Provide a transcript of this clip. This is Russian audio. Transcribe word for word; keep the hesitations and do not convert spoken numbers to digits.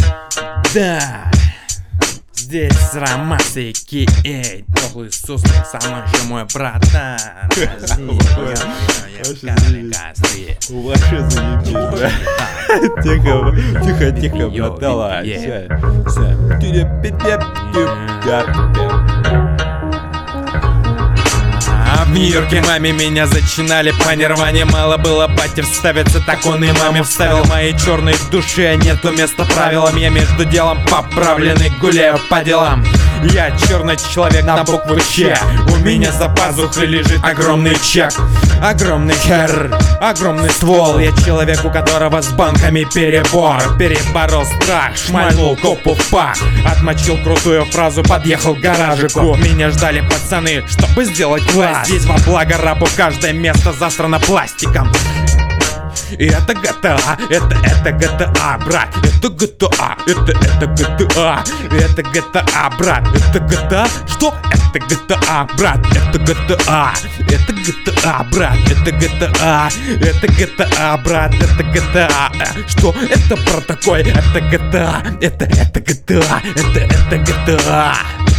Да, здесь Ромас и Кей, теплый суслик, со мной же мой братан. Вообще заебись, да? Тихо, тихо, тихо, брат, давай. В Нью-Йорке маме меня зачинали по нирване. Мало было бате вставиться, так он и маме вставил. Моей черной душе нету места правилам. Я между делом поправленный, гуляю по делам. Я черный человек на букву Ч. У меня за пазухой лежит огромный чек. Огромный хер, огромный ствол. Я человек, у которого с банками перебор. Переборол страх, шмальнул копу в пах. Отмочил крутую фразу, подъехал к гаражику. Меня ждали пацаны, чтобы сделать класс. Здесь во благо рабу каждое место засрано пластиком. И это джи ти эй, это, это джи ти эй, брат, это джи ти эй, это, это джи ти эй, это джи ти эй, брат, это джи ти эй, что? Это джи ти эй, брат, это джи ти эй, это джи ти эй, брат, это джи ти эй, это джи ти эй, брат, это джи ти эй, что? Это про такой, это джи ти эй, это, это джи ти эй, это, это джи ти эй.